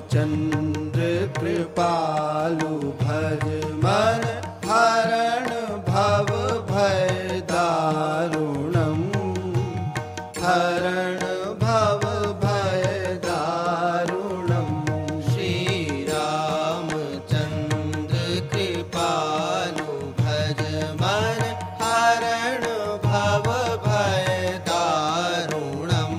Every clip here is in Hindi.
चंद्र कृपालु भज मन हरण भव भय दारुणम हरण भव भय दारुणम श्री रामचंद्र कृपालु भज मन हरण भव भय दारुणम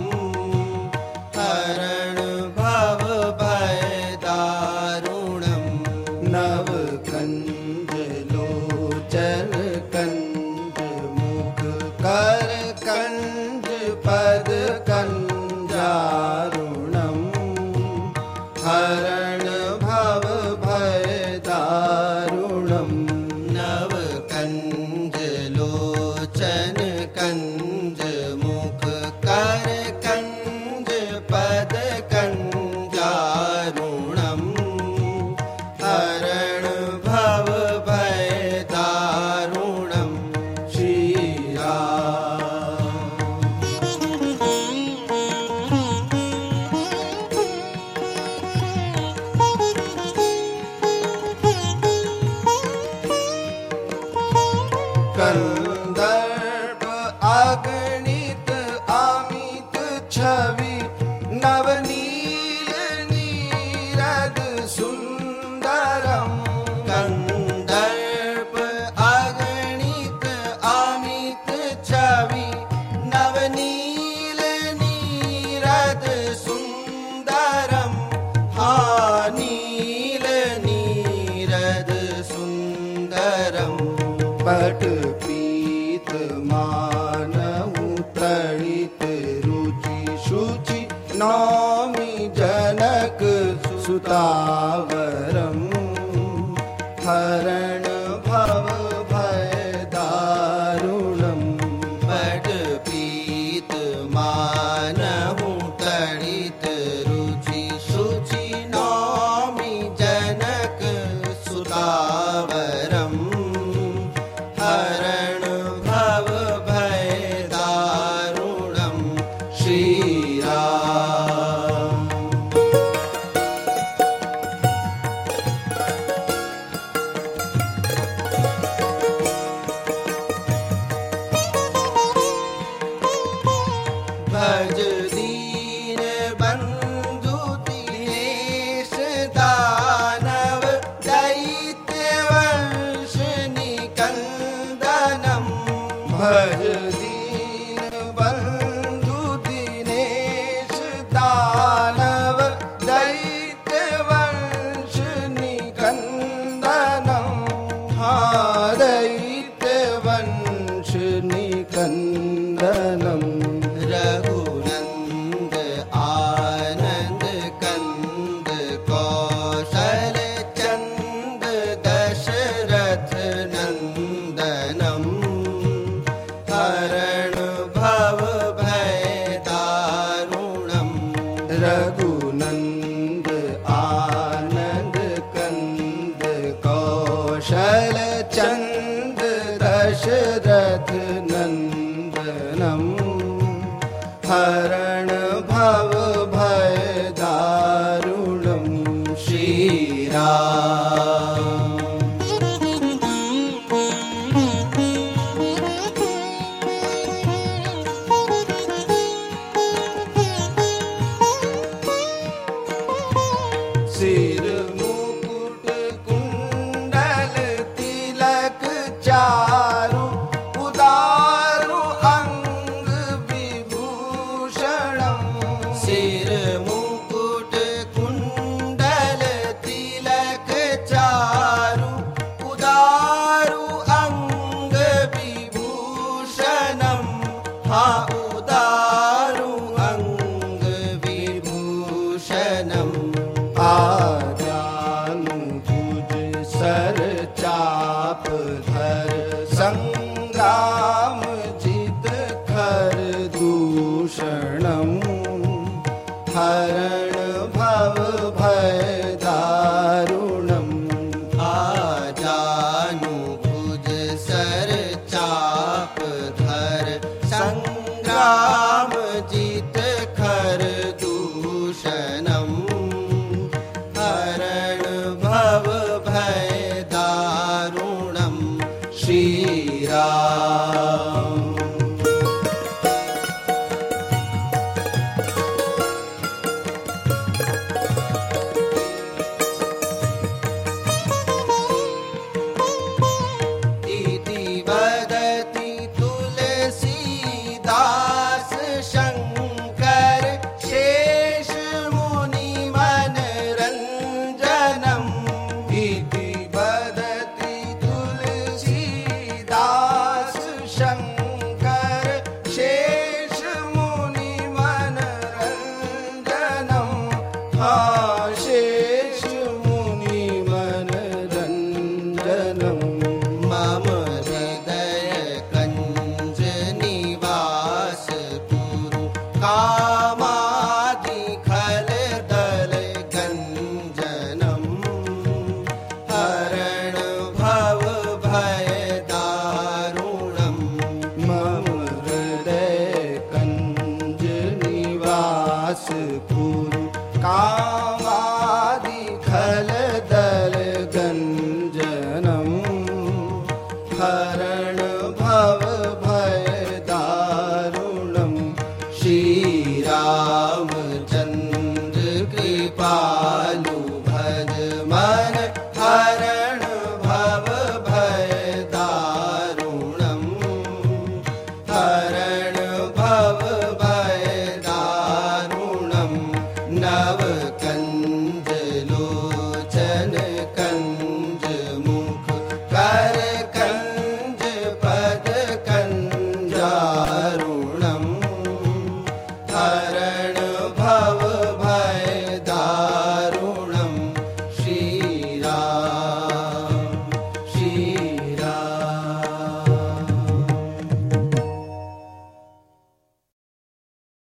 हरण भव भय दारुणम नव कंज लोचन कंज मुख कर कंज पद कंजारुणम हरण भव भय दारुणम नव कंज लोचन कंज मुख कर कंज पद कंजारुणम हरण भव भय दारुणम श्री राम कंदर्प अगणित अमित छवि नवनील नीरद सुंदरम कंदर्प अगणित अमित छवि नवनील नीरद सुंदरम हा नील नीरद सुंदरम पट पीत मानहु तड़ित रुचि शुचि नौमि जनक सुतावरम हरण भव भय दारुणम पट पीत मानहु तड़ित रुचि शुचि नौमि जनक सुतावरम हरण भव भय दारुणम श्री राम भज दीन बंधु दिनेश दानव दैत्य वंश निकंदनम भज दीन बंधु दिनेश दानव दैत्य वंश निकंदनम हा दैत्य वंश निकंदनम रघुनंद आनंद कंद कौशल चंद दशरथ नंदनम हरण भव भय दारुणम रघुनंद आनंद कंद कौशल चंद दशरथ नंदनम हरण भव भय दारुणम श्री राम सिर मुकुट कुंडल तिलक चारु उदारु अंग विभूषणम सिर मुकुट कुंडल तिलक चारु उदारु अंग विभूषणम हा उदारु अंग विभूषणम आद शिव